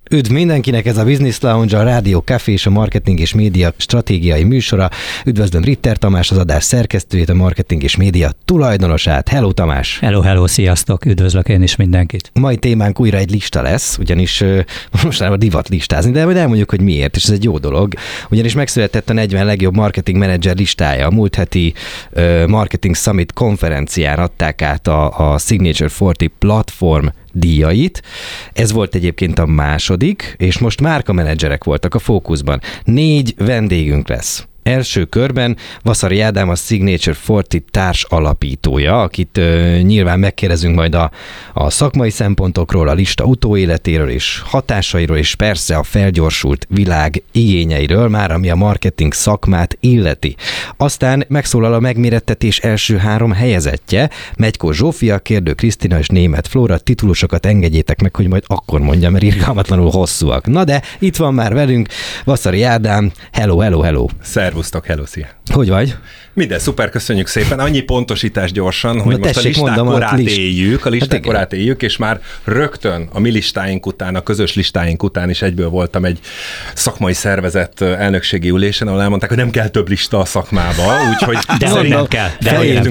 Üdv mindenkinek, ez a Business Lounge, a Rádió Café és a marketing és média stratégiai műsora. Üdvözlöm Ritter Tamás, az adás szerkesztőjét, a marketing és média tulajdonosát. Hello Tamás! Hello, sziasztok! Üdvözlök én is mindenkit! Mai témánk újra egy lista lesz, ugyanis mostanában divat listázni, de majd elmondjuk, hogy miért, és ez egy jó dolog. Ugyanis megszületett a 40 legjobb marketing menedzser listája. A múlt heti Marketing Summit konferencián adták át a Signature 40 platform díjait. Ez volt egyébként a második, és most márkamenedzserek voltak a fókuszban. 4 vendégünk lesz. Első körben Vaszary Ádám, a Signature 40 társ alapítója, akit nyilván megkérdezünk majd a szakmai szempontokról, a lista utóéletéről és hatásairól, és persze a felgyorsult világ igényeiről, már ami a marketing szakmát illeti. Aztán megszólal a megmérettetés első 3 helyezettje, Megykó Zsófia, Kérdő Krisztina és Németh Flóra. Titulusokat engedjétek meg, hogy majd akkor mondjam, mert irgalmatlanul hosszúak. Na de itt van már velünk Vaszary Ádám. Hello. Szervusztok, hello, szia! Hogy vagy? Minden szuper, köszönjük szépen. Annyi pontosítás gyorsan, hogy most tessék, a listák korát éljük, és már rögtön a mi listáink után, a közös listáink után is egyből voltam egy szakmai szervezet elnökségi ülésen, ahol elmondták, hogy nem kell több lista a szakmába, úgyhogy nem kell. Fején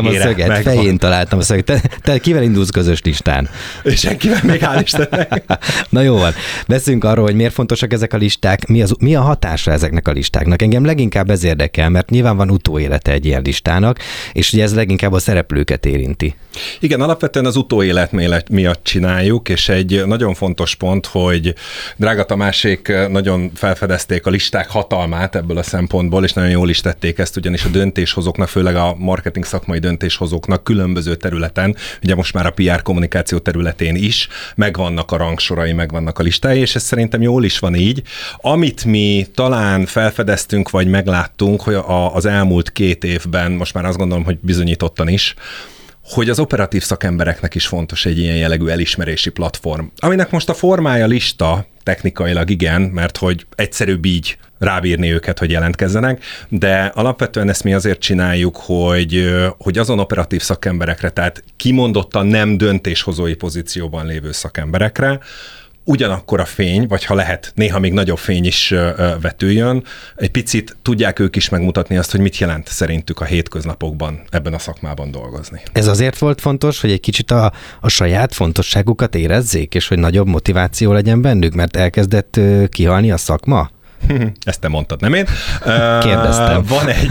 találtam a szöget. Te kivel indulsz közös listán? Senkivel, még hál' Istennek. Na jó van. Beszélünk arról, hogy miért fontosak ezek a listák, mi a hatása ezeknek a listáknak. Engem leginkább ez érdekel, mert nyilván van utóélete egy ilyen listának, és ugye ez leginkább a szereplőket érinti. Igen, alapvetően az utóélet miatt csináljuk, és egy nagyon fontos pont, hogy drága Tamásék nagyon felfedezték a listák hatalmát ebből a szempontból, és nagyon jól is tették ezt, ugyanis a döntéshozóknak, főleg a marketing szakmai döntéshozóknak különböző területen, ugye most már a PR kommunikáció területén is megvannak a rangsorai, megvannak a listái, és ez szerintem jól is van így. Amit mi talán felfedeztünk, vagy megláttunk, hogy az elmúlt 2 évben, most már azt gondolom, hogy bizonyítottan is, hogy az operatív szakembereknek is fontos egy ilyen jellegű elismerési platform. Aminek most a formája lista, technikailag igen, mert hogy egyszerűbb így rábírni őket, hogy jelentkezzenek, de alapvetően ezt mi azért csináljuk, hogy azon operatív szakemberekre, tehát kimondottan nem döntéshozói pozícióban lévő szakemberekre, ugyanakkor a fény, vagy ha lehet, néha még nagyobb fény is vetüljön, egy picit tudják ők is megmutatni azt, hogy mit jelent szerintük a hétköznapokban ebben a szakmában dolgozni. Ez azért volt fontos, hogy egy kicsit a saját fontosságukat érezzék, és hogy nagyobb motiváció legyen bennük, mert elkezdett kihalni a szakma? Ezt te mondtad, nem én? Kérdeztem.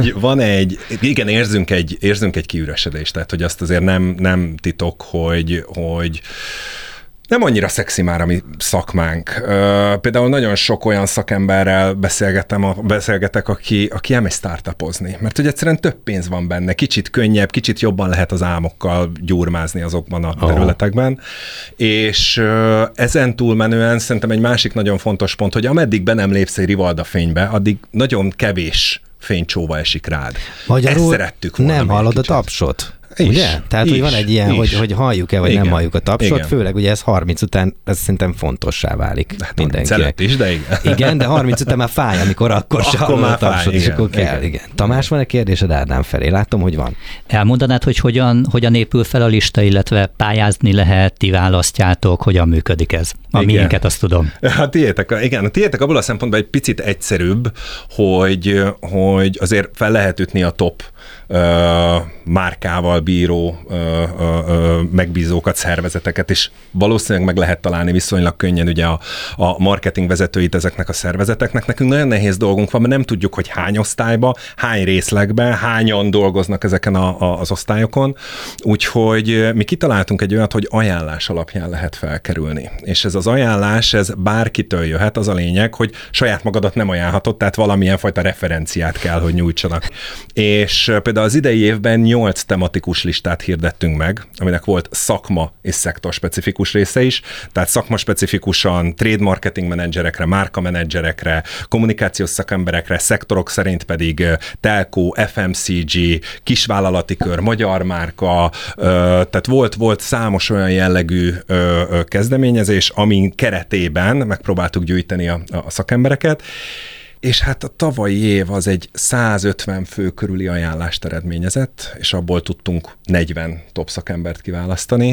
Igen, érzünk egy kiüresedést, tehát hogy azt azért nem titok, hogy nem annyira szexi már a mi szakmánk. Például nagyon sok olyan szakemberrel beszélgetek, aki elmegy startupozni, mert hogy egyszerűen több pénz van benne, kicsit könnyebb, kicsit jobban lehet az álmokkal gyúrmázni azokban a területekben, és ezen túlmenően szerintem egy másik nagyon fontos pont, hogy ameddig be nem lépsz egy Rivalda fénybe, addig nagyon kevés fénycsóva esik rád. Magyarul ezt szerettük volna. Nem hallod a tapsot. Ugye? Tehát, hogy van egy ilyen, hogy halljuk-e, vagy igen, nem halljuk a tapsot, igen. Főleg ugye ez 30 után, ez szerintem fontossá válik mindenkinek. Is, de igen. Igen, de 30 után már fáj, akkor se hallod a tapsot, és akkor kell. Igen. Tamás, van-e kérdésed Ádám felé? Látom, hogy van. Elmondanád, hogy hogyan épül fel a lista, illetve pályázni lehet, ti választjátok, hogyan működik ez? A miénket azt tudom. A tiétek abból a szempontból egy picit egyszerűbb, hogy azért fel lehet ütni a top márkával bíró megbízókat, szervezeteket, és valószínűleg meg lehet találni viszonylag könnyen ugye a marketing vezetőit ezeknek a szervezeteknek. Nekünk nagyon nehéz dolgunk van, mert nem tudjuk, hogy hány osztályba, hány részlegben, hányan dolgoznak ezeken az osztályokon, úgyhogy mi kitaláltunk egy olyat, hogy ajánlás alapján lehet felkerülni. És ez az ajánlás, ez bárkitől jöhet, az a lényeg, hogy saját magadat nem ajánlhatod, tehát valamilyen fajta referenciát kell, hogy nyújtsanak. És például az idei évben 8 tematikus listát hirdettünk meg, aminek volt szakma és szektor specifikus része is, tehát szakma specifikusan trade marketing menedzserekre, márka menedzserekre, kommunikációs szakemberekre, szektorok szerint pedig telco, FMCG, kisvállalati kör, magyar márka, tehát volt számos olyan jellegű kezdeményezés, amin keretében megpróbáltuk gyűjteni a szakembereket, és hát a tavalyi év az egy 150 fő körüli ajánlást eredményezett, és abból tudtunk 40 top szakembert kiválasztani.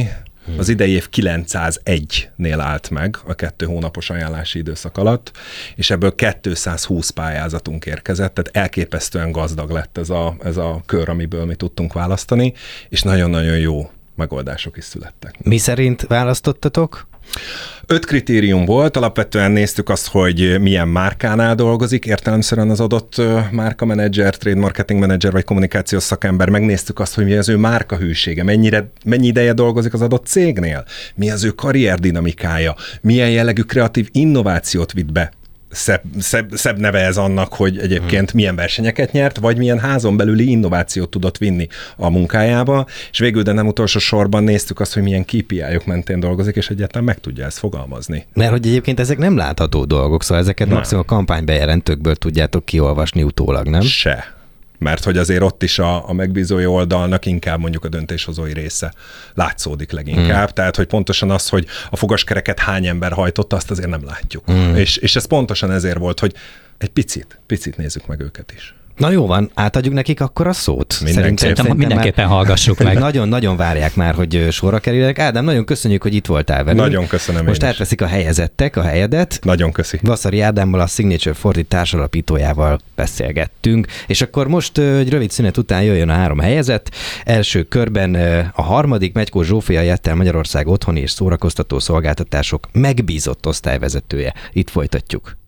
Az idei év 901-nél állt meg a 2 hónapos ajánlási időszak alatt, és ebből 220 pályázatunk érkezett, tehát elképesztően gazdag lett ez a kör, amiből mi tudtunk választani, és nagyon-nagyon jó megoldások is születtek. Mi szerint választottatok? 5 kritérium volt, alapvetően néztük azt, hogy milyen márkánál dolgozik, értelemszerűen az adott márkamenedzser, trade marketing menedzser vagy kommunikációs szakember, megnéztük azt, hogy mi az ő márkahűsége, mennyi ideje dolgozik az adott cégnél, mi az ő karrierdinamikája, milyen jellegű kreatív innovációt vitt be. Szebb neve ez annak, hogy egyébként milyen versenyeket nyert, vagy milyen házon belüli innovációt tudott vinni a munkájába, és végül, de nem utolsó sorban néztük azt, hogy milyen KPI-ok mentén dolgozik, és egyáltalán meg tudja ezt fogalmazni. Mert hogy egyébként ezek nem látható dolgok, szóval ezeket maximum a kampánybejelentőkből tudjátok kiolvasni utólag, nem? Se. Mert hogy azért ott is a megbízói oldalnak inkább mondjuk a döntéshozói része látszódik leginkább. Tehát, hogy pontosan az, hogy a fogaskereket hány ember hajtotta, azt azért nem látjuk. És ez pontosan ezért volt, hogy egy picit nézzük meg őket is. Na jó van, átadjuk nekik akkor a szót. Szerintem mindenképpen hallgassuk meg. Nagyon-nagyon várják már, hogy sorra kerüljenek. Ádám, nagyon köszönjük, hogy itt voltál velünk. Nagyon köszönöm. Most átveszik a helyezettek a helyedet. Nagyon köszi. Vasszari Ádámmal, a Signature Fordit társalapítójával beszélgettünk. És akkor most egy rövid szünet után jöjjön a 3 helyezett. Első körben a harmadik Megykó Zsófia Jettel, Magyarország otthoni és szórakoztató szolgáltatások megbízott osztályvezetője. Itt folytatjuk.